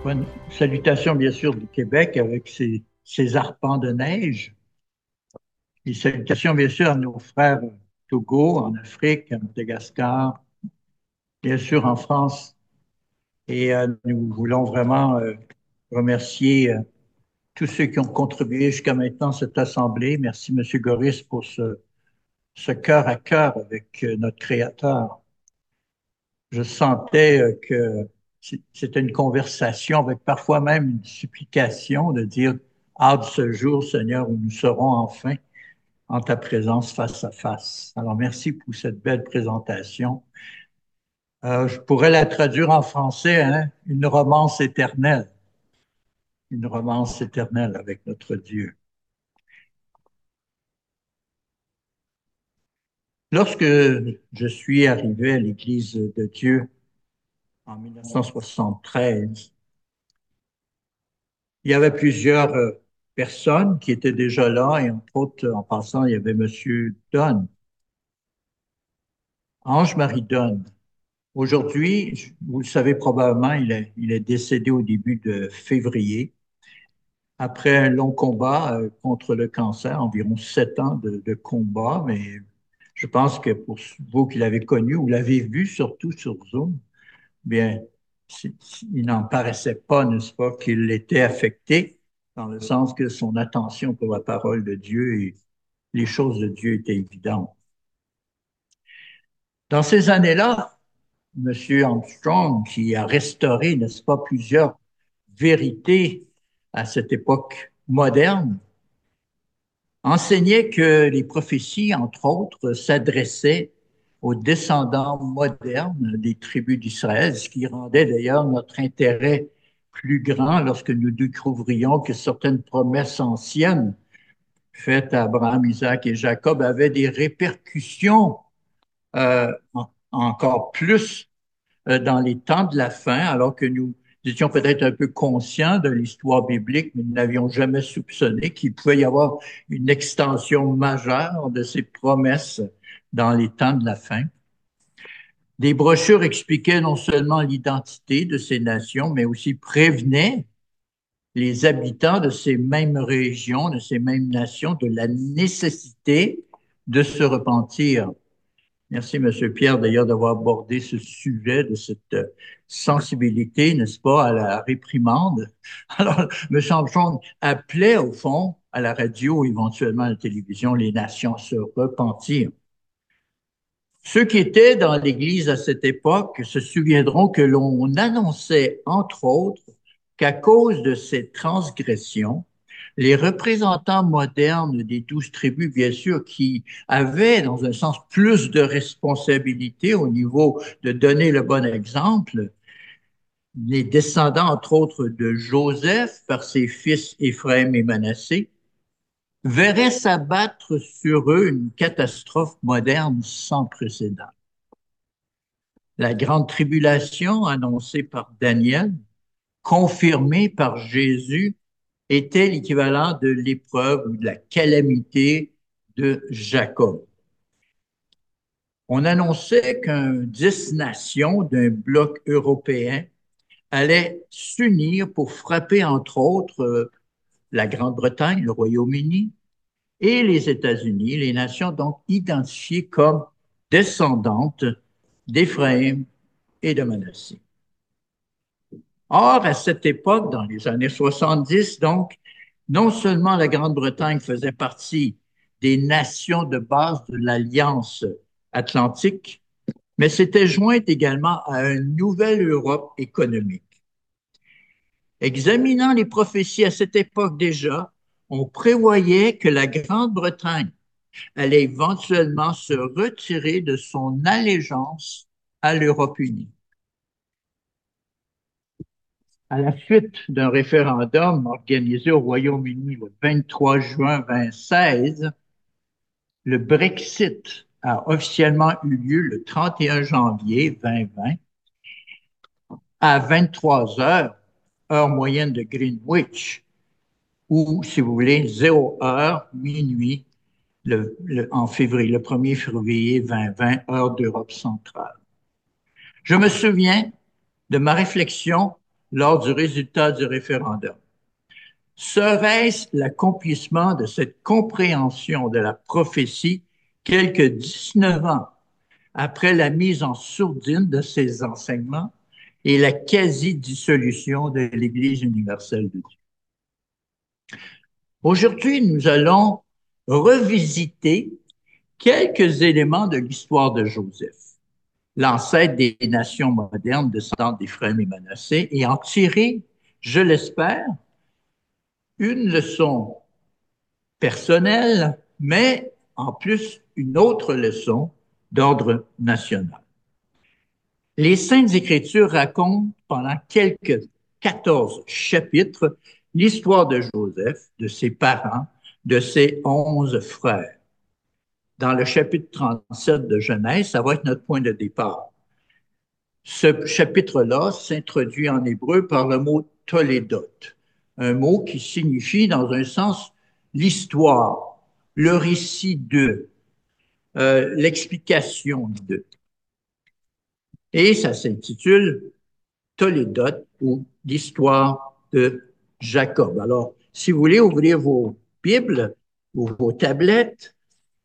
Bonne salutations, bien sûr, du Québec avec ses arpents de neige. Et salutations, bien sûr, à nos frères Togo, en Afrique, à Madagascar, bien sûr, en France. Et nous voulons vraiment remercier tous ceux qui ont contribué jusqu'à maintenant à cette assemblée. Merci, Monsieur Goris, pour ce cœur à cœur avec notre Créateur. Je sentais que c'était une conversation avec parfois même une supplication de dire, hâte ce jour, Seigneur, où nous serons enfin en ta présence face à face. Alors, merci pour cette belle présentation. Je pourrais la traduire en français, hein, une romance éternelle avec notre Dieu. Lorsque je suis arrivé à l'Église de Dieu en 1973, il y avait plusieurs personnes qui étaient déjà là, et entre autres, en passant, il y avait Monsieur Donne, Ange-Marie Donne. Aujourd'hui, vous le savez probablement, il est décédé au début de février, après un long combat contre le cancer, environ 7 ans de combat, mais je pense que pour vous qui l'avez connu ou l'avez vu surtout sur Zoom, bien, il n'en paraissait pas, n'est-ce pas, qu'il était affecté, dans le sens que son attention pour la parole de Dieu et les choses de Dieu étaient évidentes. Dans ces années-là, M. Armstrong, qui a restauré, n'est-ce pas, plusieurs vérités à cette époque moderne, enseignait que les prophéties, entre autres, s'adressaient aux descendants modernes des tribus d'Israël, ce qui rendait d'ailleurs notre intérêt plus grand lorsque nous découvrions que certaines promesses anciennes faites à Abraham, Isaac et Jacob avaient des répercussions encore plus dans les temps de la fin, alors que nous étions peut-être un peu conscients de l'histoire biblique, mais nous n'avions jamais soupçonné qu'il pouvait y avoir une extension majeure de ces promesses dans les temps de la fin. Des brochures expliquaient non seulement l'identité de ces nations, mais aussi prévenaient les habitants de ces mêmes régions, de ces mêmes nations, de la nécessité de se repentir. Merci, Monsieur Pierre, d'ailleurs, d'avoir abordé ce sujet de cette sensibilité, n'est-ce pas, à la réprimande. Alors, M. Armstrong appelait, au fond, à la radio, éventuellement à la télévision, les nations à se repentir. Ceux qui étaient dans l'Église à cette époque se souviendront que l'on annonçait, entre autres, qu'à cause de ces transgressions, les représentants modernes des 12 tribus, bien sûr, qui avaient, dans un sens, plus de responsabilité au niveau de donner le bon exemple, les descendants, entre autres, de Joseph par ses fils Éphraïm et Manassé, verraient s'abattre sur eux une catastrophe moderne sans précédent. La grande tribulation annoncée par Daniel, confirmée par Jésus, était l'équivalent de l'épreuve ou de la calamité de Jacob. On annonçait qu'un 10 nations d'un bloc européen allaient s'unir pour frapper, entre autres, la Grande-Bretagne, le Royaume-Uni et les États-Unis, les nations donc identifiées comme descendantes d'Éphraïm et de Manassé. Or, à cette époque, dans les années 70, donc, non seulement la Grande-Bretagne faisait partie des nations de base de l'Alliance atlantique, mais s'était jointe également à une nouvelle Europe économique. Examinant les prophéties à cette époque déjà, on prévoyait que la Grande-Bretagne allait éventuellement se retirer de son allégeance à l'Europe unie. À la suite d'un référendum organisé au Royaume-Uni le 23 juin 2016, le Brexit a officiellement eu lieu le 31 janvier 2020 à 23 heures, heure moyenne de Greenwich, ou, si vous voulez, 0 heure, minuit, en février, le 1er février 2020, heure d'Europe centrale. Je me souviens de ma réflexion lors du résultat du référendum. Serait-ce l'accomplissement de cette compréhension de la prophétie quelques 19 ans après la mise en sourdine de ces enseignements et la quasi-dissolution de l'Église universelle de Dieu? Aujourd'hui, nous allons revisiter quelques éléments de l'histoire de Joseph, l'ancêtre des nations modernes descendant d'Éphraïm et Manassé, et en tirer, je l'espère, une leçon personnelle, mais en plus une autre leçon d'ordre national. Les Saintes Écritures racontent pendant quelques 14 chapitres l'histoire de Joseph, de ses parents, de ses 11 frères. Dans le chapitre 37 de Genèse, ça va être notre point de départ. Ce chapitre-là s'introduit en hébreu par le mot Tolédot, un mot qui signifie dans un sens l'histoire, le récit de, l'explication de. Et ça s'intitule Tolédot ou l'histoire de Jacob. Alors, si vous voulez ouvrir vos Bibles ou vos tablettes,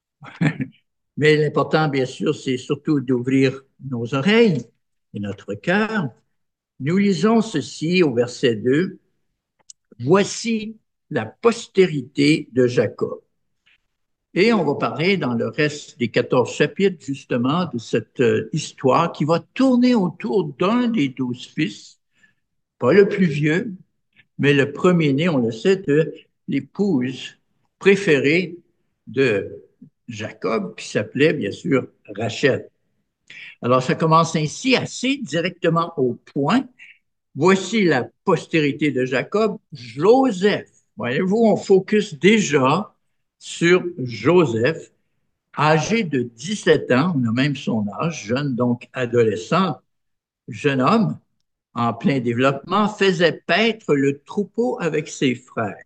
mais l'important, bien sûr, c'est surtout d'ouvrir nos oreilles et notre cœur. Nous lisons ceci au verset 2. Voici la postérité de Jacob. Et on va parler dans le reste des 14 chapitres, justement, de cette histoire qui va tourner autour d'un des 12 fils, pas le plus vieux, mais le premier-né, on le sait, de l'épouse préférée de Jacob, qui s'appelait bien sûr Rachel. Alors, ça commence ainsi, assez directement au point. Voici la postérité de Jacob, Joseph. Voyez-vous, on focus déjà sur Joseph, âgé de 17 ans, on a même son âge, jeune, donc adolescent, jeune homme, en plein développement, faisait paître le troupeau avec ses frères.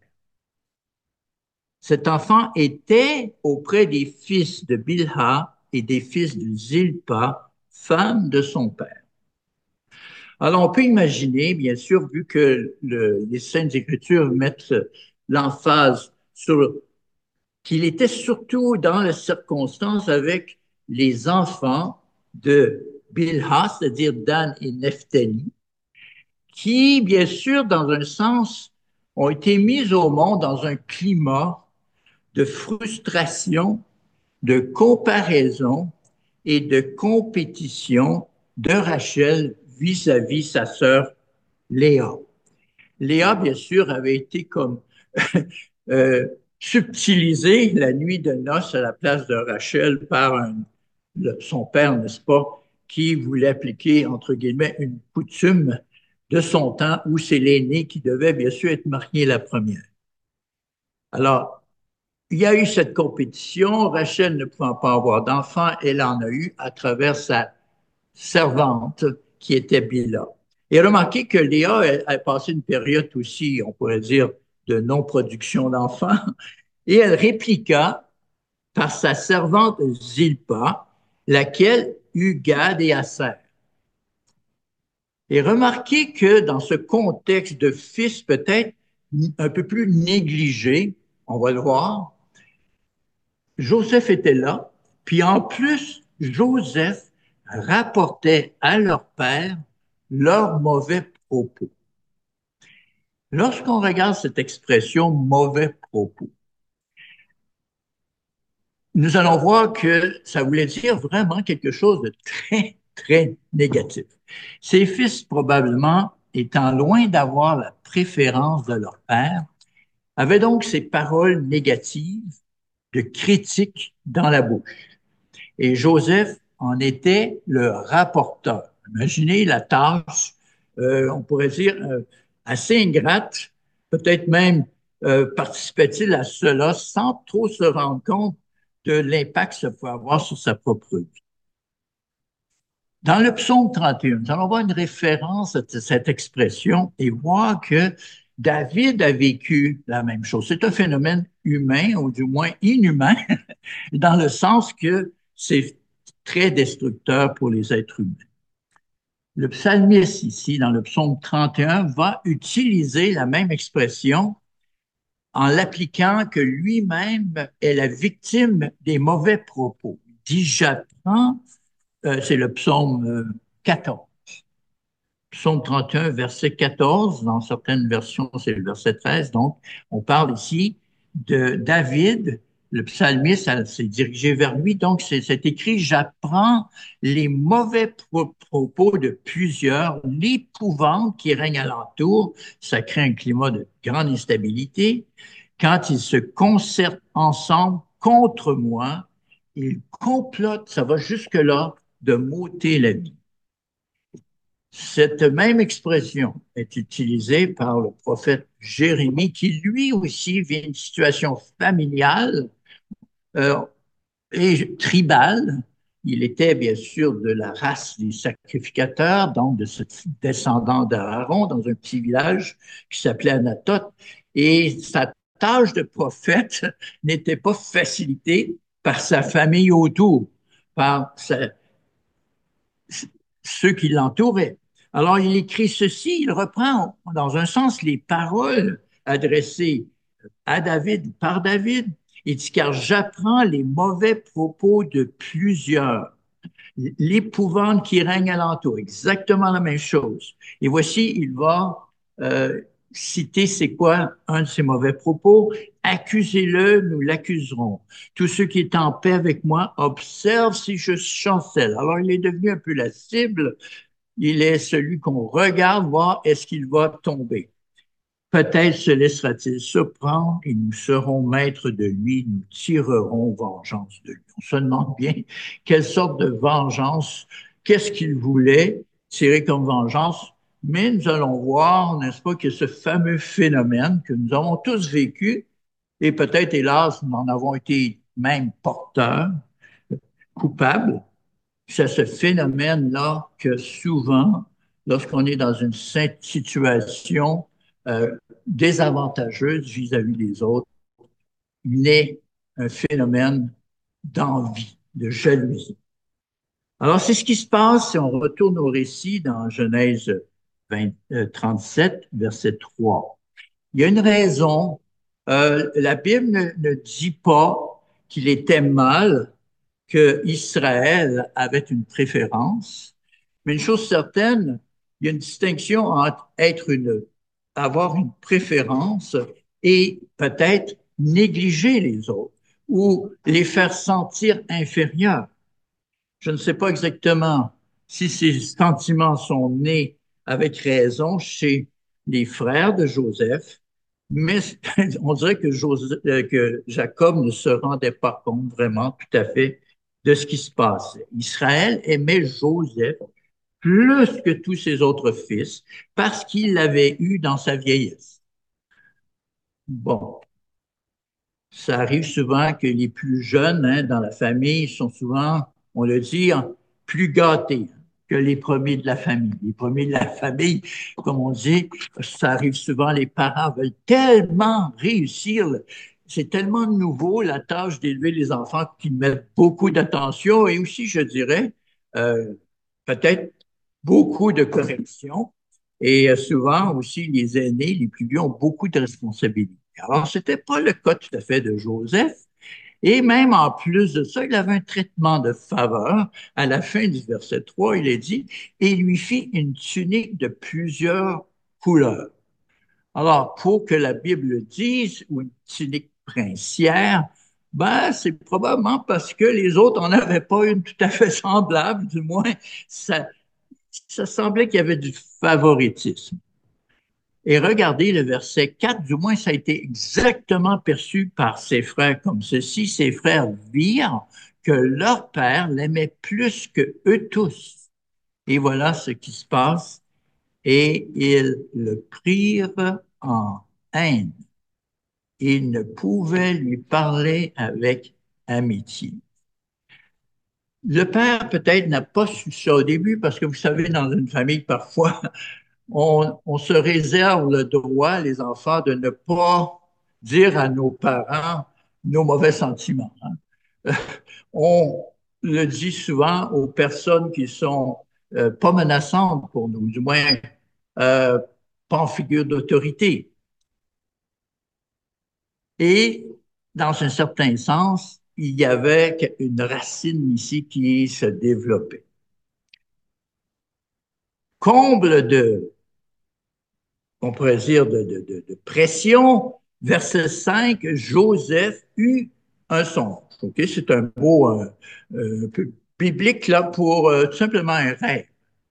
Cet enfant était auprès des fils de Bilha et des fils de Zilpa, femme de son père. Alors, on peut imaginer, bien sûr, vu que les Saintes Écritures mettent l'emphase sur qu'il était surtout dans les circonstances avec les enfants de Bilha, c'est-à-dire Dan et Nephtali, qui, bien sûr, dans un sens, ont été mis au monde dans un climat de frustration, de comparaison et de compétition de Rachel vis-à-vis sa sœur Léa. Léa, bien sûr, avait été comme euh, subtilisée la nuit de noces à la place de Rachel par son père, n'est-ce pas, qui voulait appliquer, entre guillemets, une coutume de son temps où c'est l'aîné qui devait, bien sûr, être marié la première. Alors, il y a eu cette compétition. Rachel ne pouvant pas avoir d'enfant, elle en a eu à travers sa servante qui était Bila. Et remarquez que Léa a passé une période aussi, on pourrait dire, de non-production d'enfants, et elle répliqua par sa servante Zilpa, laquelle eut Gad et Aser. Et remarquez que dans ce contexte de fils peut-être un peu plus négligé, on va le voir, Joseph était là, puis en plus, Joseph rapportait à leur père leurs mauvais propos. Lorsqu'on regarde cette expression mauvais propos, nous allons voir que ça voulait dire vraiment quelque chose de très, très négatif. Ces fils, probablement, étant loin d'avoir la préférence de leur père, avaient donc ces paroles négatives de critique dans la bouche. Et Joseph en était le rapporteur. Imaginez la tâche, on pourrait dire, assez ingrate, peut-être même participait-il à cela sans trop se rendre compte de l'impact que ça pouvait avoir sur sa propre vie. Dans le psaume 31, nous allons voir une référence à cette expression et voir que David a vécu la même chose. C'est un phénomène humain, ou du moins inhumain, dans le sens que c'est très destructeur pour les êtres humains. Le psalmiste ici, dans le psaume 31, va utiliser la même expression en l'appliquant que lui-même est la victime des mauvais propos. Il dit, j'apprends, c'est le psaume 14. Psaume 31, verset 14, dans certaines versions, c'est le verset 13. Donc, on parle ici de David, le psalmiste, s'est dirigé vers lui. Donc, c'est écrit, j'apprends les mauvais propos de plusieurs, l'épouvante qui règne alentour. Ça crée un climat de grande instabilité. Quand ils se concertent ensemble contre moi, ils complotent, ça va jusque-là, de m'ôter la vie. Cette même expression est utilisée par le prophète Jérémie, qui lui aussi vit une situation familiale euh, et tribale. Il était bien sûr de la race des sacrificateurs, donc de ce descendant d'Aaron, dans un petit village qui s'appelait Anatote. Et sa tâche de prophète n'était pas facilitée par sa famille autour, par ceux qui l'entouraient. Alors, il écrit ceci, il reprend dans un sens les paroles adressées à David par David. Il dit, car j'apprends les mauvais propos de plusieurs, l'épouvante qui règne alentour, exactement la même chose. Et voici, il va citer c'est quoi un de ces mauvais propos. Accusez-le, nous l'accuserons. Tous ceux qui est en paix avec moi observent si je chancelle. Alors, il est devenu un peu la cible. Il est celui qu'on regarde voir est-ce qu'il va tomber. Peut-être se laissera-t-il surprendre et nous serons maîtres de lui, nous tirerons vengeance de lui. On se demande bien quelle sorte de vengeance, qu'est-ce qu'il voulait tirer comme vengeance, mais nous allons voir, n'est-ce pas, que ce fameux phénomène que nous avons tous vécu, et peut-être, hélas, nous en avons été même porteurs, coupables, c'est ce phénomène-là que souvent, lorsqu'on est dans une situation désavantageuse vis-à-vis des autres, naît un phénomène d'envie, de jalousie. Alors, c'est ce qui se passe si on retourne au récit dans Genèse 37, verset 3. Il y a une raison. La Bible ne dit pas qu'il était mal que Israël avait une préférence, mais une chose certaine, il y a une distinction entre avoir une préférence et peut-être négliger les autres ou les faire sentir inférieurs. Je ne sais pas exactement si ces sentiments sont nés avec raison chez les frères de Joseph, mais on dirait que Jacob ne se rendait pas compte vraiment tout à fait de ce qui se passait. Israël aimait Joseph plus que tous ses autres fils parce qu'il l'avait eu dans sa vieillesse. Bon, ça arrive souvent que les plus jeunes dans la famille sont souvent, on le dit, plus gâtés que les premiers de la famille. Les premiers de la famille, comme on dit, ça arrive souvent, les parents veulent tellement réussir. C'est tellement nouveau, la tâche d'élever les enfants, qu'ils mettent beaucoup d'attention et aussi, je dirais, euh, peut-être beaucoup de correction. Et souvent aussi, les aînés, les plus vieux, ont beaucoup de responsabilités. Alors, c'était pas le cas tout à fait de Joseph. Et même en plus de ça, il avait un traitement de faveur. À la fin du verset 3, il est dit, et il lui fit une tunique de plusieurs couleurs. Alors, pour que la Bible le dise, ou une tunique princière, ben, c'est probablement parce que les autres n'en avaient pas une tout à fait semblable, du moins, ça, ça semblait qu'il y avait du favoritisme. Et regardez le verset 4, du moins ça a été exactement perçu par ses frères comme ceci. Ses frères virent que leur père l'aimait plus que eux tous. Et voilà ce qui se passe. Et ils le prirent en haine. Ils ne pouvaient lui parler avec amitié. Le père peut-être n'a pas su ça au début parce que vous savez, dans une famille, parfois, on se réserve le droit, les enfants, de ne pas dire à nos parents nos mauvais sentiments. On le dit souvent aux personnes qui sont pas menaçante pour nous, du moins euh, pas en figure d'autorité. Et dans un certain sens, il y avait une racine ici qui se développait. Comble de, on pourrait dire, de pression, verset 5, Joseph eut un songe. OK, c'est un mot un peu biblique là pour tout simplement un rêve.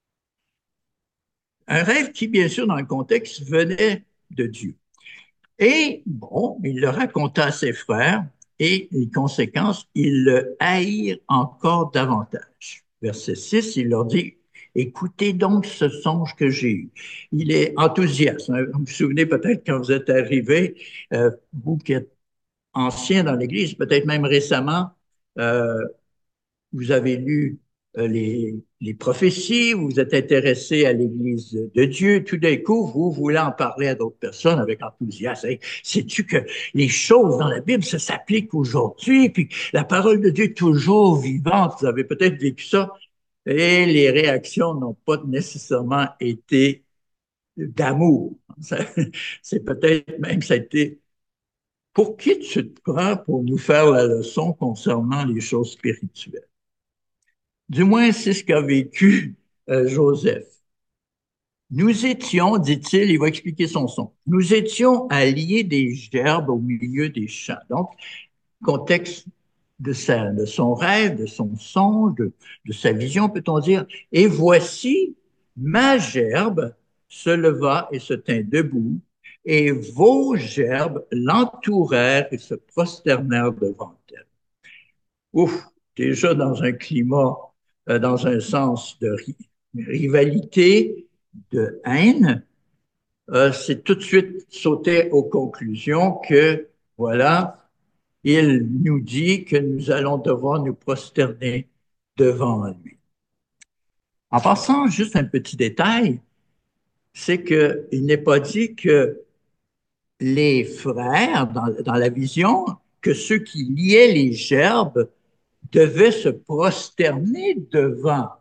Un rêve qui, bien sûr, dans le contexte, venait de Dieu. Et bon, il le raconta à ses frères et les conséquences, ils le haïrent encore davantage. Verset 6, il leur dit, écoutez donc ce songe que j'ai eu. Il est enthousiaste. Vous vous souvenez peut-être quand vous êtes arrivé, vous qui êtes ancien dans l'Église, peut-être même récemment, euh, vous avez lu les prophéties, vous vous êtes intéressé à l'Église de Dieu, tout d'un coup, vous voulez en parler à d'autres personnes avec enthousiasme. Hey, sais-tu que les choses dans la Bible, ça s'applique aujourd'hui, puis la parole de Dieu est toujours vivante. Vous avez peut-être vécu ça, et les réactions n'ont pas nécessairement été d'amour. C'est peut-être même, ça a été, pour qui tu te prends pour nous faire la leçon concernant les choses spirituelles? Du moins, c'est ce qu'a vécu Joseph. Nous étions, dit-il, il va expliquer son son, nous étions à lier des gerbes au milieu des champs. Donc, contexte de son rêve, de son songe, de sa vision, peut-on dire. Et voici, ma gerbe se leva et se tint debout, et vos gerbes l'entourèrent et se prosternèrent devant elle. Ouf, déjà dans un climat, dans un sens de rivalité, de haine, c'est tout de suite sauter aux conclusions que, voilà, il nous dit que nous allons devoir nous prosterner devant lui. En passant, juste un petit détail, c'est qu'il n'est pas dit que les frères, dans la vision, que ceux qui liaient les gerbes devaient se prosterner devant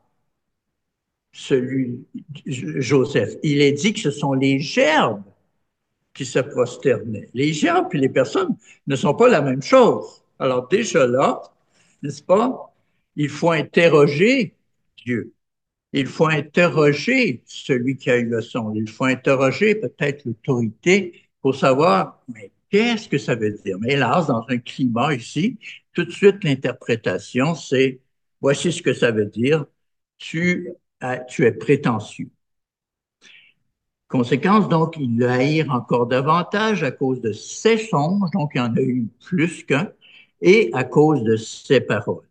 celui Joseph. Il est dit que ce sont les gerbes qui se prosternaient. Les gerbes et les personnes ne sont pas la même chose. Alors déjà là, n'est-ce pas, il faut interroger Dieu. Il faut interroger celui qui a eu le son. Il faut interroger peut-être l'autorité pour savoir, mais qu'est-ce que ça veut dire? Mais hélas, dans un climat ici, tout de suite, l'interprétation, c'est, voici ce que ça veut dire. Tu es prétentieux. Conséquence, donc, ils le haïrent encore davantage à cause de ses songes, donc il y en a eu plus qu'un, et à cause de ses paroles.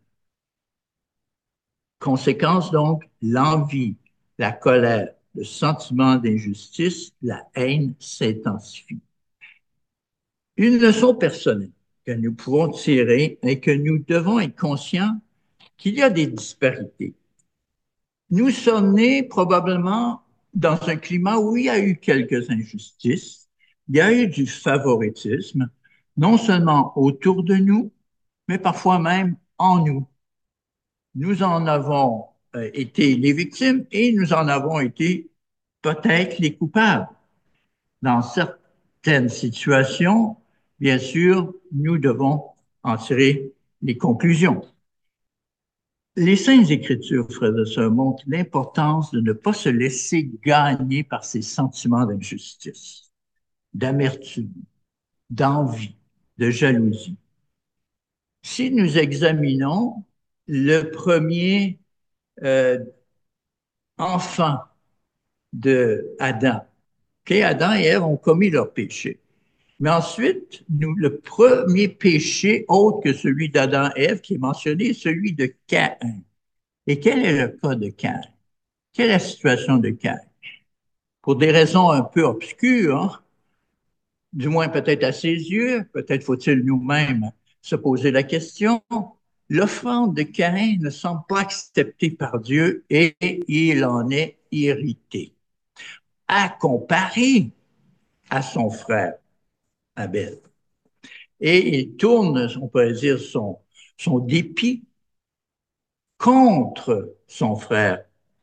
Conséquence, donc, l'envie, la colère, le sentiment d'injustice, la haine s'intensifie. Une leçon personnelle que nous pouvons tirer est que nous devons être conscients qu'il y a des disparités. Nous sommes nés probablement dans un climat où il y a eu quelques injustices, il y a eu du favoritisme, non seulement autour de nous, mais parfois même en nous. Nous en avons été les victimes et nous en avons été peut-être les coupables. Dans certaines situations, bien sûr, nous devons en tirer les conclusions. Les Saintes Écritures, frères et sœurs, montrent l'importance de ne pas se laisser gagner par ces sentiments d'injustice, d'amertume, d'envie, de jalousie. Si nous examinons le premier euh, enfant de Adam, okay, Adam et Ève ont commis leur péché. Mais ensuite, le premier péché, autre que celui d'Adam et Ève, qui est mentionné, est celui de Caïn. Et quel est le cas de Caïn? Quelle est la situation de Caïn? Pour des raisons un peu obscures, hein, du moins peut-être à ses yeux, peut-être faut-il nous-mêmes se poser la question, l'offrande de Caïn ne semble pas acceptée par Dieu et il en est irrité. À comparer à son frère Abel. Et il tourne, on pourrait dire, son dépit contre son frère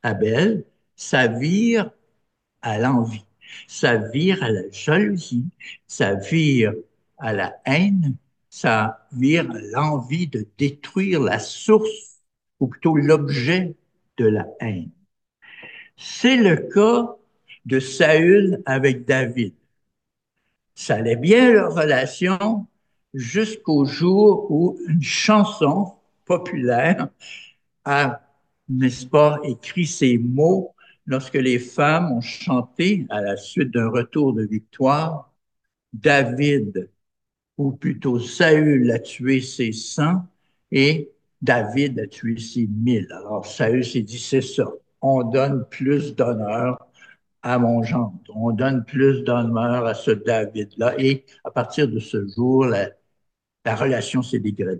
Abel, ça vire à l'envie, ça vire à la jalousie, ça vire à la haine, ça vire à l'envie de détruire la source, ou plutôt l'objet de la haine. C'est le cas de Saül avec David. Ça allait bien leur relation jusqu'au jour où une chanson populaire a, n'est-ce pas, écrit ces mots lorsque les femmes ont chanté à la suite d'un retour de victoire. David, ou plutôt Saül a tué ses 100 et David a tué ses 1000. Alors Saül s'est dit, c'est ça, on donne plus d'honneur à mon gendre, on donne plus d'honneur à ce David-là et à partir de ce jour, la relation s'est dégradée.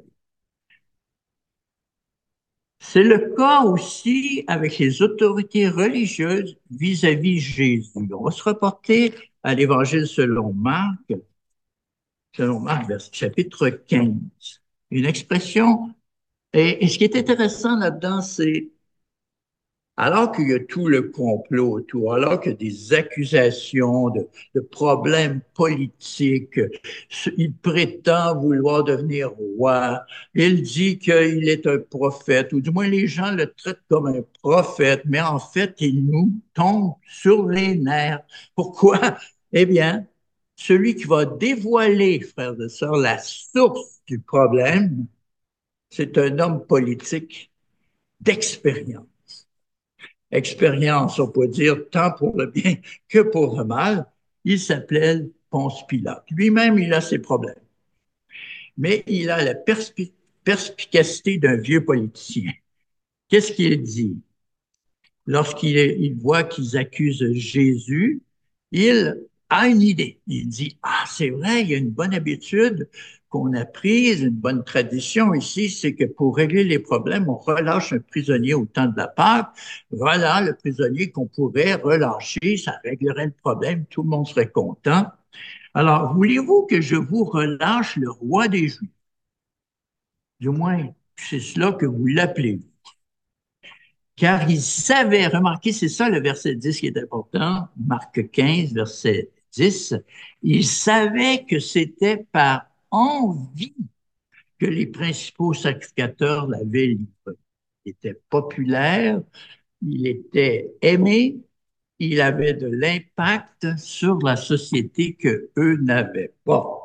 C'est le cas aussi avec les autorités religieuses vis-à-vis Jésus. On va se reporter à l'Évangile selon Marc, chapitre 15. Une expression, et ce qui est intéressant là-dedans, c'est alors qu'il y a tout le complot autour, alors qu'il y a des accusations de problèmes politiques, il prétend vouloir devenir roi, il dit qu'il est un prophète, ou du moins les gens le traitent comme un prophète, mais en fait, il nous tombe sur les nerfs. Pourquoi? Eh bien, celui qui va dévoiler, frères et sœurs, la source du problème, c'est un homme politique d'expérience. Expérience, on peut dire, tant pour le bien que pour le mal. Il s'appelait Ponce Pilate. Lui-même, il a ses problèmes. Mais il a la perspicacité d'un vieux politicien. Qu'est-ce qu'il dit? Lorsqu'il voit qu'ils accusent Jésus, il a une idée. Il dit, ah, c'est vrai, il y a une bonne habitude qu'on a prise, une bonne tradition ici, c'est que pour régler les problèmes, on relâche un prisonnier au temps de la Pâque. Voilà le prisonnier qu'on pourrait relâcher, ça réglerait le problème, tout le monde serait content. Alors, voulez-vous que je vous relâche le roi des Juifs? Du moins, c'est cela que vous l'appelez. Car il savait, remarquez, c'est ça le verset 10 qui est important, Marc 15, verset 10, il savait que c'était par envie que les principaux sacrificateurs l'avaient livré. Il était populaire, il était aimé, il avait de l'impact sur la société que eux n'avaient pas.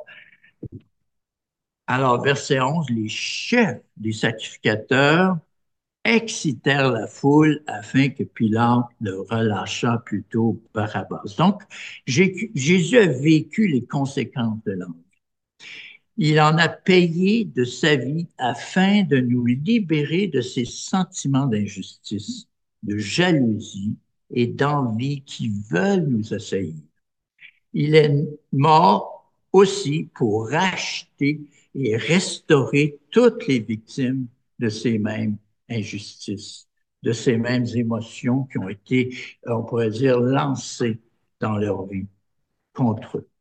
Alors, verset 11, les chefs des sacrificateurs excitèrent la foule afin que Pilate le relâchât plutôt Barabbas. Donc, Jésus a vécu les conséquences de l'envie. Il en a payé de sa vie afin de nous libérer de ces sentiments d'injustice, de jalousie et d'envie qui veulent nous assaillir. Il est mort aussi pour racheter et restaurer toutes les victimes de ces mêmes injustices, de ces mêmes émotions qui ont été, on pourrait dire, lancées dans leur vie contre eux.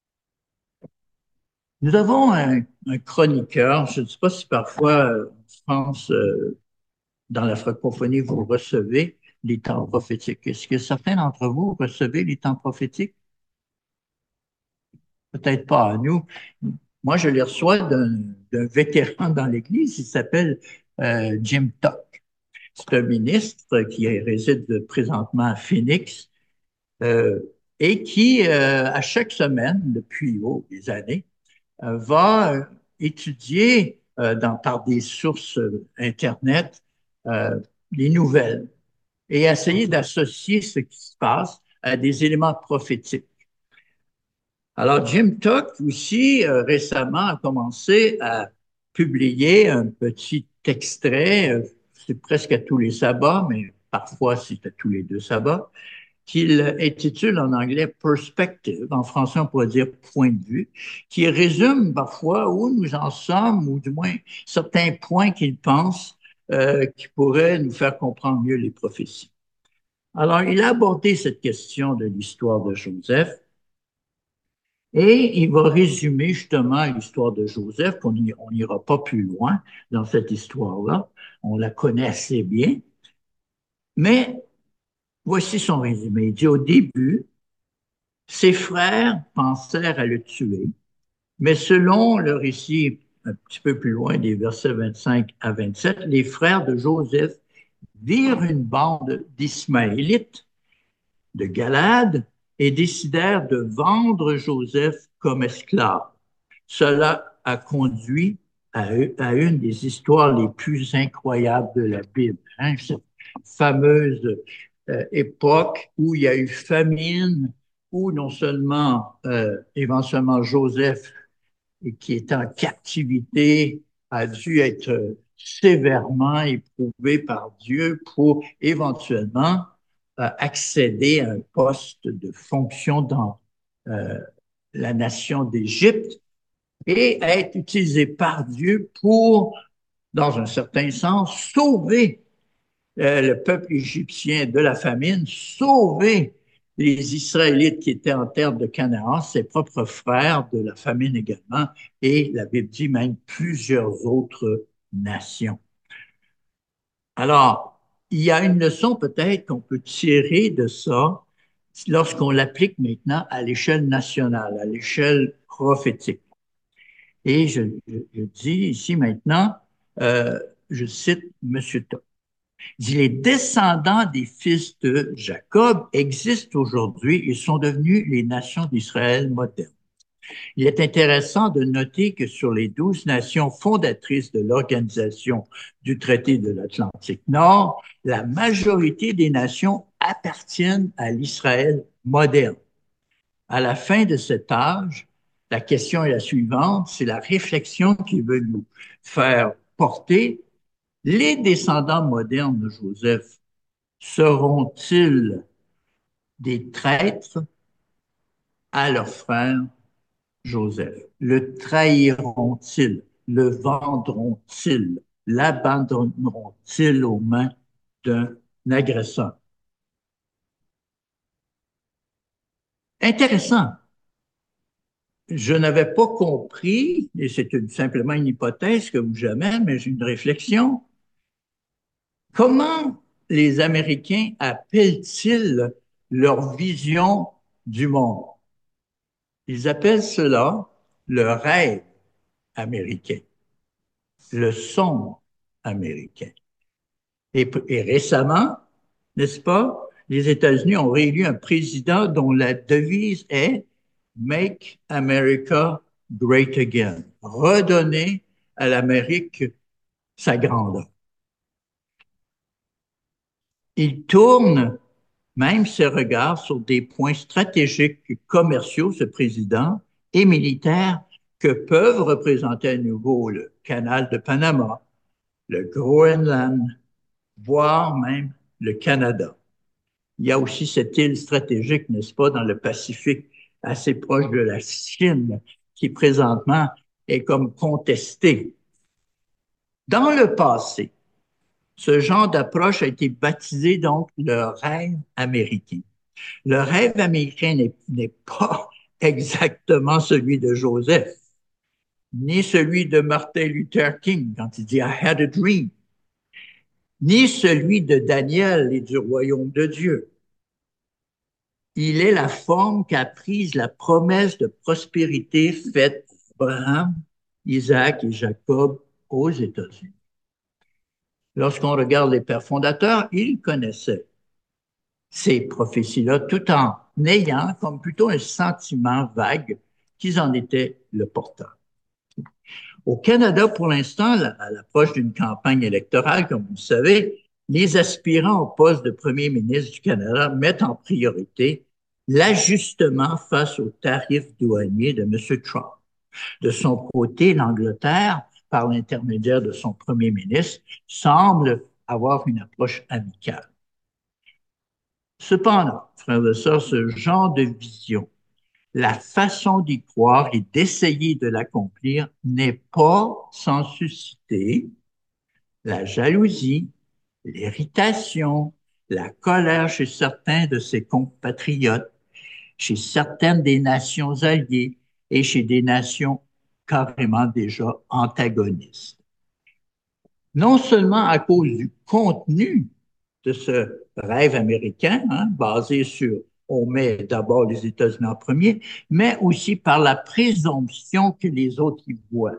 Nous avons un chroniqueur, je ne sais pas si parfois en France, dans la francophonie, vous recevez les temps prophétiques. Est-ce que certains d'entre vous recevez les temps prophétiques? Peut-être pas à nous. Moi, je les reçois d'un vétéran dans l'Église, il s'appelle Jim Tuck. C'est un ministre qui réside présentement à Phoenix euh, et qui, à chaque semaine, depuis des années, va étudier par des sources Internet euh, les nouvelles et essayer d'associer ce qui se passe à des éléments prophétiques. Alors, Jim Tuck aussi, récemment, a commencé à publier un petit extrait, c'est presque à tous les sabbats, mais parfois c'est à tous les 2 sabbats, qu'il intitule en anglais Perspective, en français on pourrait dire point de vue, qui résume parfois où nous en sommes, ou du moins certains points qu'il pense qui pourraient nous faire comprendre mieux les prophéties. Alors, il a abordé cette question de l'histoire de Joseph et il va résumer justement l'histoire de Joseph, on n'ira pas plus loin dans cette histoire-là, on la connaît assez bien, mais Voici son résumé. Il dit au début, ses frères pensèrent à le tuer, mais selon le récit un petit peu plus loin des versets 25 à 27, les frères de Joseph virent une bande d'Ismaélites de Galade et décidèrent de vendre Joseph comme esclave. Cela a conduit à une des histoires les plus incroyables de la Bible, hein, cette fameuse époque où il y a eu famine, où non seulement éventuellement Joseph, qui était en captivité, a dû être sévèrement éprouvé par Dieu pour éventuellement accéder à un poste de fonction dans euh, la nation d'Égypte et être utilisé par Dieu pour, dans un certain sens, sauver le peuple égyptien de la famine, sauver les Israélites qui étaient en terre de Canaan, ses propres frères de la famine également, et la Bible dit même plusieurs autres nations. Alors, il y a une leçon peut-être qu'on peut tirer de ça lorsqu'on l'applique maintenant à l'échelle nationale, à l'échelle prophétique. Et je dis ici maintenant, euh, je cite M. Top. Il dit, les descendants des fils de Jacob existent aujourd'hui et sont devenus les nations d'Israël modernes. Il est intéressant de noter que sur les 12 nations fondatrices de l'Organisation du traité de l'Atlantique Nord, la majorité des nations appartiennent à l'Israël moderne. À la fin de cet âge, la question est la suivante, c'est la réflexion qui veut nous faire porter. Les descendants modernes de Joseph seront-ils des traîtres à leur frère Joseph? Le trahiront-ils? Le vendront-ils? L'abandonneront-ils aux mains d'un agresseur? Intéressant. Je n'avais pas compris, et c'est simplement une hypothèse que vous jamais, mais j'ai une réflexion. Comment les Américains appellent-ils leur vision du monde? Ils appellent cela le rêve américain, le songe américain. Et récemment, n'est-ce pas, les États-Unis ont réélu un président dont la devise est Make America Great Again, redonner à l'Amérique sa grandeur. Il tourne même ses regards sur des points stratégiques commerciaux, ce président, et militaires que peuvent représenter à nouveau le canal de Panama, le Groenland, voire même le Canada. Il y a aussi cette île stratégique, n'est-ce pas, dans le Pacifique, assez proche de la Chine, qui présentement est comme contestée. Dans le passé, ce genre d'approche a été baptisé donc le rêve américain. Le rêve américain n'est pas exactement celui de Joseph, ni celui de Martin Luther King quand il dit I had a dream, ni celui de Daniel et du royaume de Dieu. Il est la forme qu'a prise la promesse de prospérité faite à Abraham, Isaac et Jacob aux États-Unis. Lorsqu'on regarde les pères fondateurs, ils connaissaient ces prophéties-là tout en ayant comme plutôt un sentiment vague qu'ils en étaient le porteur. Au Canada, pour l'instant, à l'approche d'une campagne électorale, comme vous le savez, les aspirants au poste de premier ministre du Canada mettent en priorité l'ajustement face aux tarifs douaniers de M. Trump. De son côté, l'Angleterre, par l'intermédiaire de son premier ministre, semble avoir une approche amicale. Cependant, frères et sœurs, ce genre de vision, la façon d'y croire et d'essayer de l'accomplir n'est pas sans susciter la jalousie, l'irritation, la colère chez certains de ses compatriotes, chez certaines des nations alliées et chez des nations carrément déjà antagonistes. Non seulement à cause du contenu de ce rêve américain, hein, basé sur, on met d'abord les États-Unis en premier, mais aussi par la présomption que les autres y voient.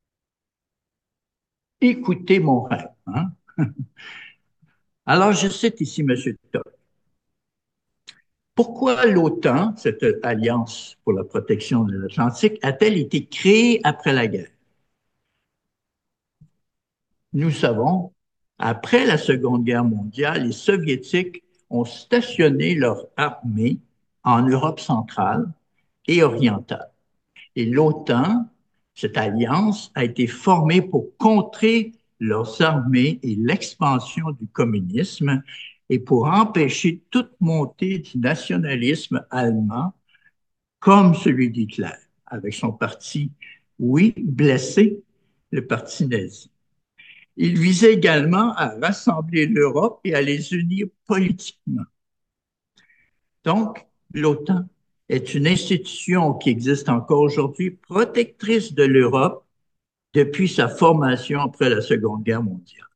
Écoutez mon rêve. Hein. Alors, je cite ici M. Todd. Pourquoi l'OTAN, cette alliance pour la protection de l'Atlantique, a-t-elle été créée après la guerre? Nous savons, après la Seconde Guerre mondiale, les Soviétiques ont stationné leur armée en Europe centrale et orientale. Et l'OTAN, cette alliance, a été formée pour contrer leurs armées et l'expansion du communisme et pour empêcher toute montée du nationalisme allemand comme celui d'Hitler, avec son parti, oui, blessé, le parti nazi. Il visait également à rassembler l'Europe et à les unir politiquement. Donc, l'OTAN est une institution qui existe encore aujourd'hui, protectrice de l'Europe depuis sa formation après la Seconde Guerre mondiale.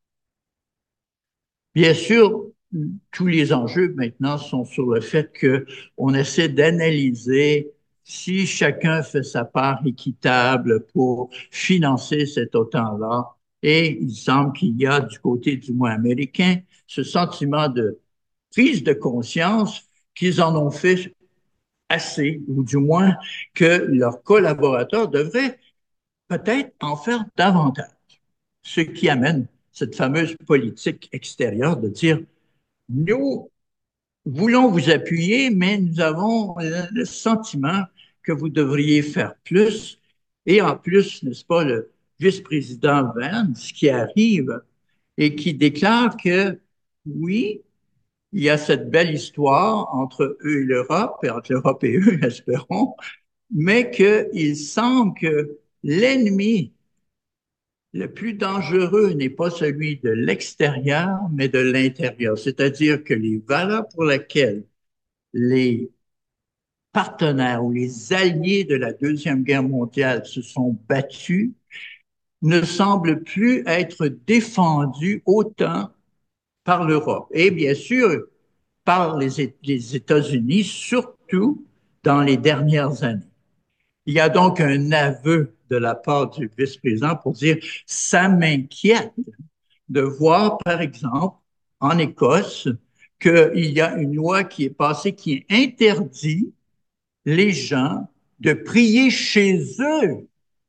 Bien sûr, tous les enjeux maintenant sont sur le fait qu'on essaie d'analyser si chacun fait sa part équitable pour financer cet OTAN-là. Et il semble qu'il y a du côté du moins américain ce sentiment de prise de conscience qu'ils en ont fait assez, ou du moins que leurs collaborateurs devraient peut-être en faire davantage. Ce qui amène cette fameuse politique extérieure de dire, nous voulons vous appuyer, mais nous avons le sentiment que vous devriez faire plus. Et en plus, n'est-ce pas, le vice-président Vance qui arrive et qui déclare que oui, il y a cette belle histoire entre eux et l'Europe, et entre l'Europe et eux, espérons, mais qu'il semble que l'ennemi le plus dangereux n'est pas celui de l'extérieur, mais de l'intérieur. C'est-à-dire que les valeurs pour lesquelles les partenaires ou les alliés de la Deuxième Guerre mondiale se sont battus ne semblent plus être défendues autant par l'Europe. Et bien sûr, par les États-Unis, surtout dans les dernières années. Il y a donc un aveu de la part du vice-président pour dire, ça m'inquiète de voir, par exemple, en Écosse, qu'il y a une loi qui est passée qui interdit les gens de prier chez eux,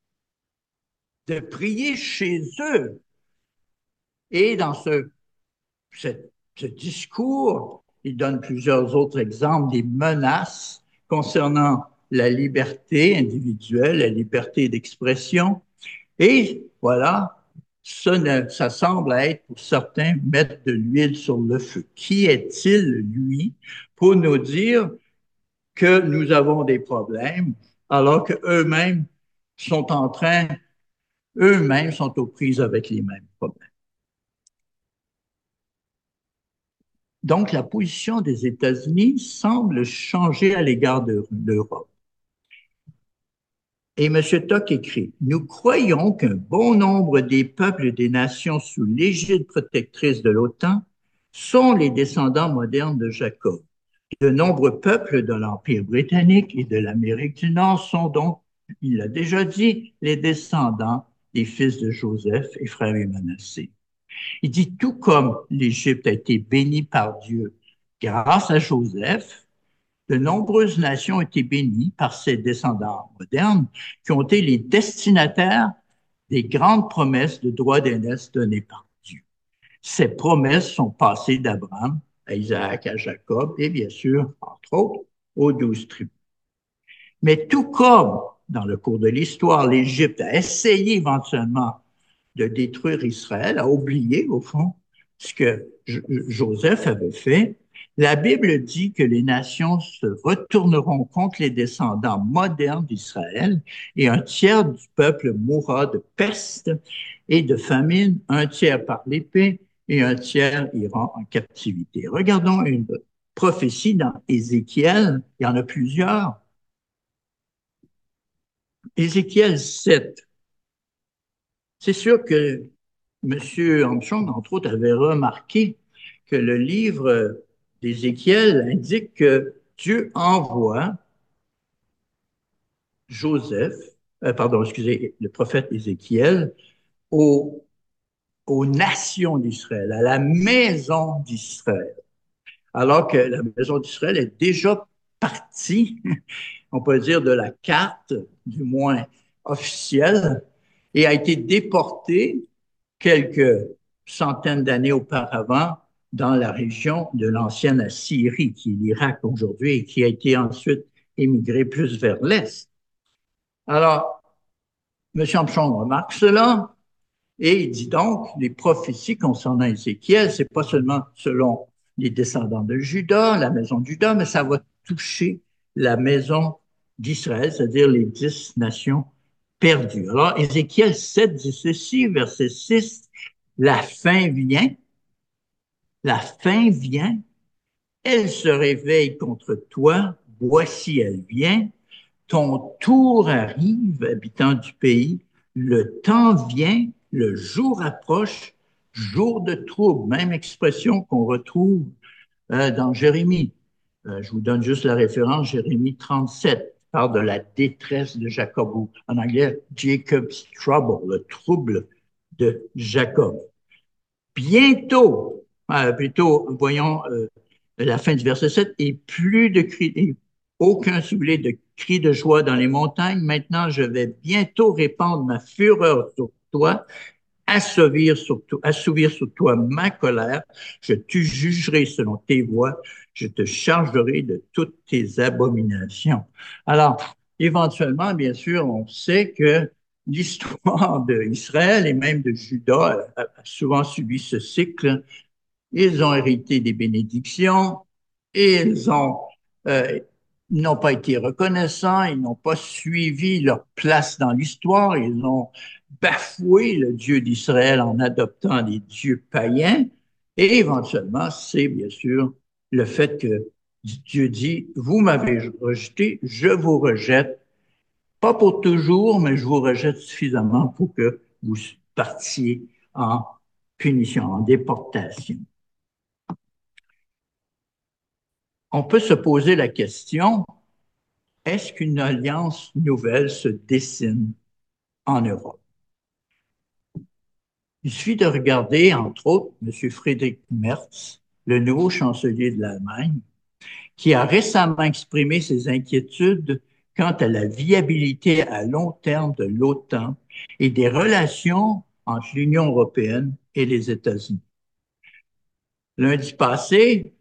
de prier chez eux. Et dans ce discours, il donne plusieurs autres exemples des menaces concernant la liberté individuelle, la liberté d'expression. Et voilà, ça semble être pour certains mettre de l'huile sur le feu. Qui est-il, lui, pour nous dire que nous avons des problèmes alors qu'eux-mêmes sont en train, eux-mêmes sont aux prises avec les mêmes problèmes? Donc, la position des États-Unis semble changer à l'égard de l'Europe. Et M. Toc écrit, nous croyons qu'un bon nombre des peuples et des nations sous l'égide protectrice de l'OTAN sont les descendants modernes de Jacob. De nombreux peuples de l'Empire britannique et de l'Amérique du Nord sont donc, il l'a déjà dit, les descendants des fils de Joseph et frères et Manassé. Il dit, tout comme l'Égypte a été bénie par Dieu grâce à Joseph, de nombreuses nations ont été bénies par ses descendants modernes qui ont été les destinataires des grandes promesses de droit d'aînesse données par Dieu. Ces promesses sont passées d'Abraham à Isaac, à Jacob et bien sûr, entre autres, aux 12 tribus. Mais tout comme dans le cours de l'histoire, l'Égypte a essayé éventuellement de détruire Israël, a oublié au fond ce que Joseph avait fait, la Bible dit que les nations se retourneront contre les descendants modernes d'Israël et un tiers du peuple mourra de peste et de famine, un tiers par l'épée et un tiers ira en captivité. Regardons une prophétie dans Ézéchiel, il y en a plusieurs. Ézéchiel 7. C'est sûr que M. Armstrong, entre autres, avait remarqué que le livre d'Ézéchiel indique que Dieu envoie Joseph, pardon, excusez, le prophète Ézéchiel, aux, aux nations d'Israël, à la maison d'Israël, alors que la maison d'Israël est déjà partie, on peut dire, de la carte, du moins officielle, et a été déportée quelques centaines d'années auparavant dans la région de l'ancienne Assyrie, qui est l'Irak aujourd'hui, et qui a été ensuite émigré plus vers l'Est. Alors, M. Armstrong remarque cela et il dit donc, les prophéties concernant Ézéchiel, c'est pas seulement selon les descendants de Juda, la maison de Juda, mais ça va toucher la maison d'Israël, c'est-à-dire les 10 nations perdues. Alors, Ézéchiel 7 dit ceci, verset 6, la fin vient, la fin vient, elle se réveille contre toi, voici elle vient, ton tour arrive, habitant du pays, le temps vient, le jour approche, jour de trouble, même expression qu'on retrouve dans Jérémie. Je vous donne juste la référence, Jérémie 37 parle de la détresse de Jacob, ou en anglais, Jacob's Trouble, le trouble de Jacob. Bientôt, plutôt, voyons la fin du verset 7, et plus de cris, et aucun, si vous voulez, de cris de joie dans les montagnes. Maintenant, je vais bientôt répandre ma fureur sur toi, assouvir sur toi ma colère. Je te jugerai selon tes voies. Je te chargerai de toutes tes abominations. Alors, éventuellement, bien sûr, on sait que l'histoire d'Israël et même de Juda a souvent subi ce cycle. Ils ont hérité des bénédictions et euh, ils n'ont pas été reconnaissants, ils n'ont pas suivi leur place dans l'histoire, ils ont bafoué le Dieu d'Israël en adoptant des dieux païens. Et éventuellement, c'est bien sûr le fait que Dieu dit, vous m'avez rejeté, je vous rejette, pas pour toujours, mais je vous rejette suffisamment pour que vous partiez en punition, en déportation. On peut se poser la question, est-ce qu'une alliance nouvelle se dessine en Europe? Il suffit de regarder, entre autres, M. Friedrich Merz, le nouveau chancelier de l'Allemagne, qui a récemment exprimé ses inquiétudes quant à la viabilité à long terme de l'OTAN et des relations entre l'Union européenne et les États-Unis. Lundi passé,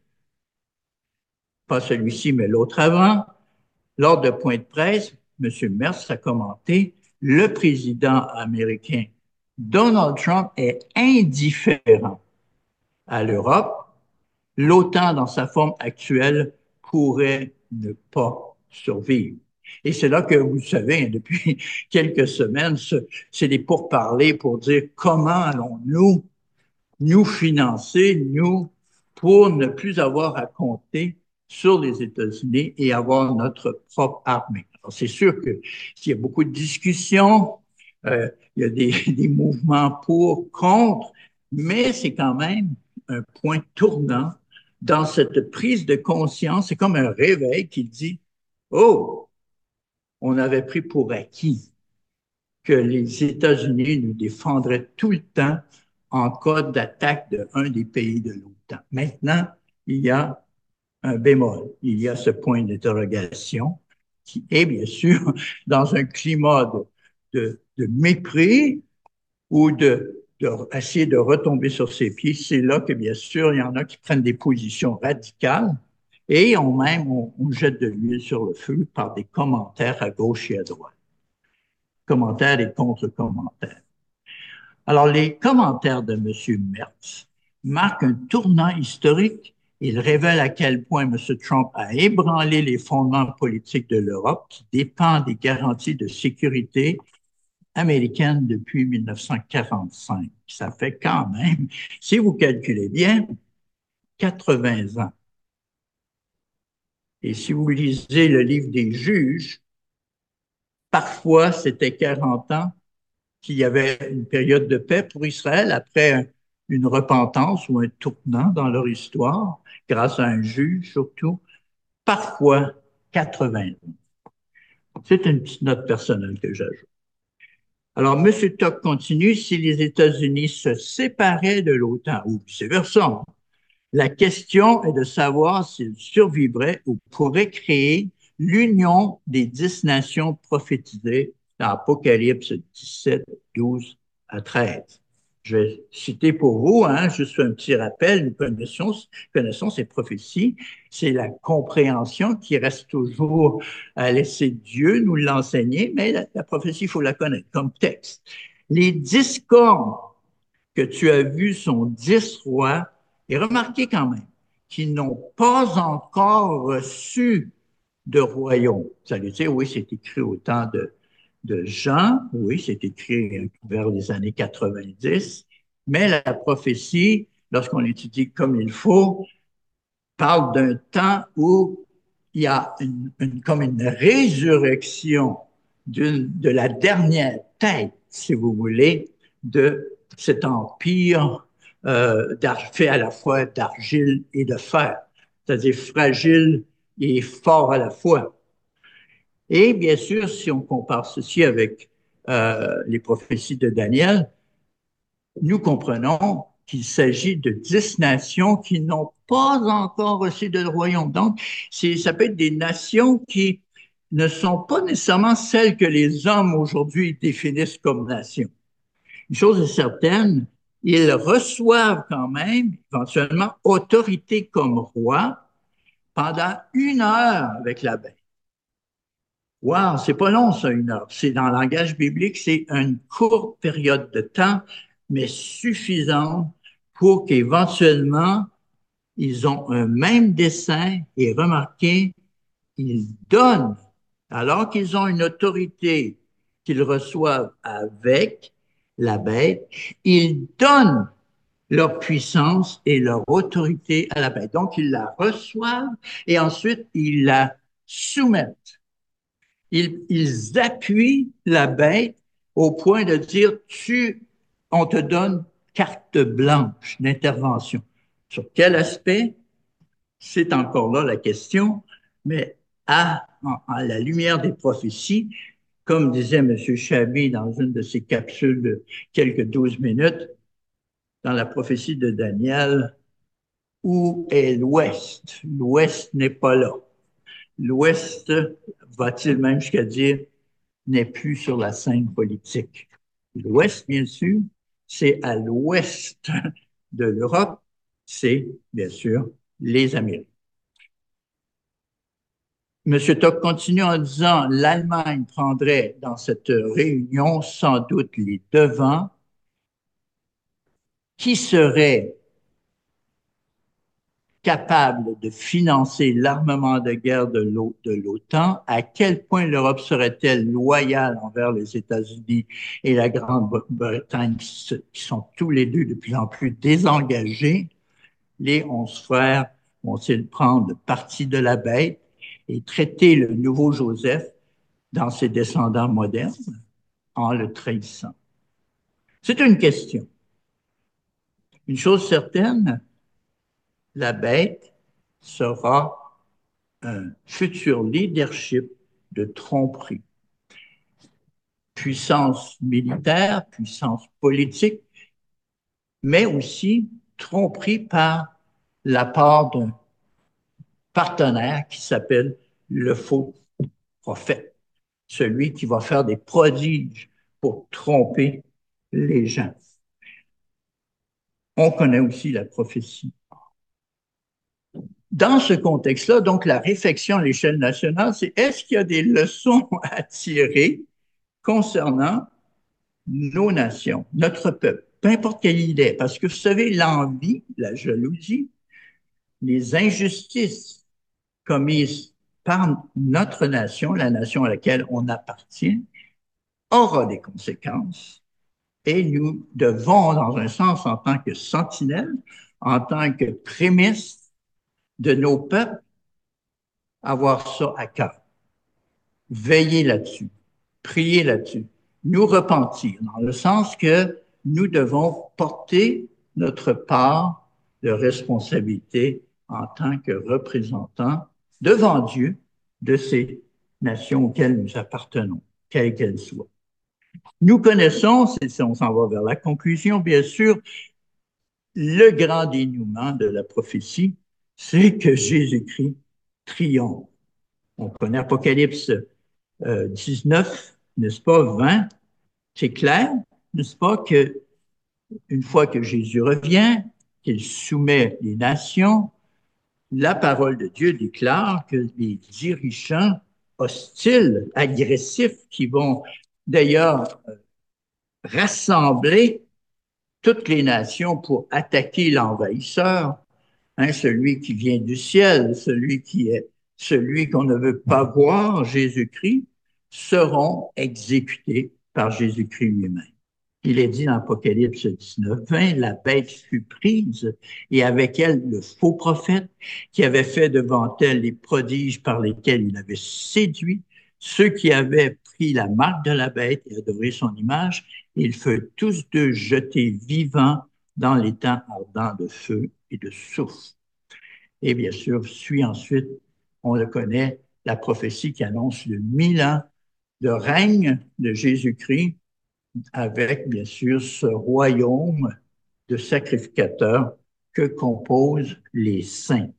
pas celui-ci, mais l'autre avant, lors de point de presse, M. Merz a commenté, le président américain Donald Trump est indifférent à l'Europe. L'OTAN, dans sa forme actuelle, pourrait ne pas survivre. Et c'est là que, vous savez, depuis quelques semaines, c'est des pourparlers pour dire comment allons-nous nous financer, nous, pour ne plus avoir à compter sur les États-Unis et avoir notre propre armée. Alors, c'est sûr que s'il y a beaucoup de discussions, il y a des mouvements pour, contre, mais c'est quand même un point tournant dans cette prise de conscience. C'est comme un réveil qui dit, oh, on avait pris pour acquis que les États-Unis nous défendraient tout le temps en cas d'attaque d'un des pays de l'OTAN. Maintenant, il y a un bémol, il y a ce point d'interrogation qui est bien sûr dans un climat de mépris ou essayer de retomber sur ses pieds. C'est là que bien sûr, il y en a qui prennent des positions radicales et on jette de l'huile sur le feu par des commentaires à gauche et à droite. Commentaires et contre-commentaires. Alors, les commentaires de M. Merz marquent un tournant historique. Ils révèlent à quel point M. Trump a ébranlé les fondements politiques de l'Europe qui dépendent des garanties de sécurité américaines depuis 1945. Ça fait quand même, si vous calculez bien, 80 ans. Et si vous lisez le livre des juges, parfois c'était 40 ans qu'il y avait une période de paix pour Israël après une repentance ou un tournant dans leur histoire, grâce à un juge surtout, parfois 80 ans. C'est une petite note personnelle que j'ajoute. Alors, M. Tuck continue, si les États-Unis se séparaient de l'OTAN, ou vice-versa, la question est de savoir s'ils survivraient ou pourraient créer l'union des 10 nations prophétisées dans Apocalypse 17, 12 à 13. Je vais citer pour vous, hein, juste un petit rappel, nous connaissons ces prophéties. C'est la compréhension qui reste toujours à laisser Dieu nous l'enseigner, mais la prophétie, il faut la connaître comme texte. Les 10 cornes que tu as vues sont 10 rois, et remarquez quand même qu'ils n'ont pas encore reçu de royaume. Ça veut dire, oui, c'est écrit au temps de Jean, oui, c'est écrit vers les années 90, mais la prophétie, lorsqu'on l'étudie comme il faut, parle d'un temps où il y a comme une résurrection de la dernière tête, si vous voulez, de cet empire fait à la fois d'argile et de fer, c'est-à-dire fragile et fort à la fois. Et bien sûr, si on compare ceci avec les prophéties de Daniel, nous comprenons qu'il s'agit de 10 nations qui n'ont pas encore reçu de royaume. Donc, ça peut être des nations qui ne sont pas nécessairement celles que les hommes aujourd'hui définissent comme nations. Une chose est certaine, ils reçoivent quand même éventuellement autorité comme roi pendant 1 heure avec la bête. Wow, c'est pas long ça, 1 heure. C'est dans le langage biblique, c'est une courte période de temps, mais suffisante pour qu'éventuellement ils ont un même dessein et remarquez, ils donnent, alors qu'ils ont une autorité qu'ils reçoivent avec la bête, ils donnent leur puissance et leur autorité à la bête. Donc, ils la reçoivent et ensuite ils la soumettent. Ils appuient la bête au point de dire, on te donne carte blanche d'intervention. Sur quel aspect? C'est encore là la question, mais à la lumière des prophéties, comme disait M. Chabi dans une de ses capsules de quelques 12 minutes, dans la prophétie de Daniel, où est l'Ouest? L'Ouest n'est pas là. L'Ouest, va-t-il même jusqu'à dire, n'est plus sur la scène politique. L'Ouest, bien sûr, c'est à l'ouest de l'Europe, c'est bien sûr les Amériques. M. Toc continue en disant l'Allemagne prendrait dans cette réunion sans doute les devants. Qui serait capable de financer l'armement de guerre de l'OTAN? À quel point l'Europe serait-elle loyale envers les États-Unis et la Grande-Bretagne, qui sont tous les deux de plus en plus désengagés? Les 11 frères vont-ils prendre parti de la bête et traiter le nouveau Joseph dans ses descendants modernes en le trahissant? C'est une question. Une chose certaine, la bête sera un futur leadership de tromperie. Puissance militaire, puissance politique, mais aussi tromperie par la part d'un partenaire qui s'appelle le faux prophète, celui qui va faire des prodiges pour tromper les gens. On connaît aussi la prophétie. Dans ce contexte-là, donc la réflexion à l'échelle nationale, c'est est-ce qu'il y a des leçons à tirer concernant nos nations, notre peuple, peu importe quelle il est, parce que vous savez, l'envie, la jalousie, les injustices commises par notre nation, la nation à laquelle on appartient, aura des conséquences et nous devons, dans un sens, en tant que sentinelle, en tant que prémisse de nos peuples, avoir ça à cœur. Veiller là-dessus, prier là-dessus, nous repentir, dans le sens que nous devons porter notre part de responsabilité en tant que représentants devant Dieu de ces nations auxquelles nous appartenons, quelles qu'elles soient. Nous connaissons, si on s'en va vers la conclusion, bien sûr, le grand dénouement de la prophétie, c'est que Jésus-Christ triomphe. On connaît Apocalypse 19, n'est-ce pas, 20. C'est clair, n'est-ce pas, que une fois que Jésus revient, qu'il soumet les nations, la parole de Dieu déclare que les dirigeants hostiles, agressifs, qui vont d'ailleurs rassembler toutes les nations pour attaquer l'envahisseur, hein, celui qui vient du ciel, celui qui est celui qu'on ne veut pas voir, Jésus-Christ, seront exécutés par Jésus-Christ lui-même. Il est dit dans Apocalypse 19, 20, la bête fut prise et avec elle le faux prophète qui avait fait devant elle les prodiges par lesquels il avait séduit ceux qui avaient pris la marque de la bête et adoré son image. Ils furent tous deux jetés vivants dans les temps ardents de feu et de soufre. Et bien sûr, suit ensuite, on le connaît, la prophétie qui annonce le 1000 ans de règne de Jésus-Christ avec, bien sûr, ce royaume de sacrificateurs que composent les saints.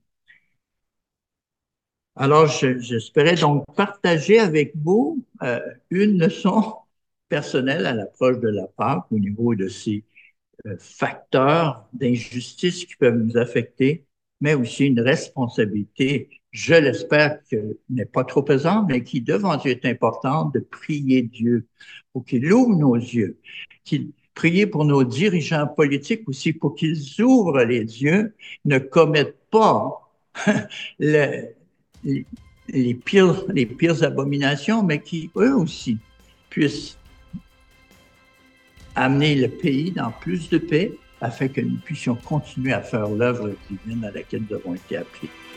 Alors, j'espérais donc partager avec vous une leçon personnelle à l'approche de la Pâque au niveau de ces facteurs d'injustice qui peuvent nous affecter, mais aussi une responsabilité, je l'espère, que n'est pas trop pesante, mais qui devant Dieu est importante, de prier Dieu pour qu'il ouvre nos yeux, qu'il prier pour nos dirigeants politiques aussi pour qu'ils ouvrent les yeux, ne commettent pas le, les pires abominations, mais qui, eux aussi, puissent amener le pays dans plus de paix afin que nous puissions continuer à faire l'œuvre divine à laquelle nous avons été appelés.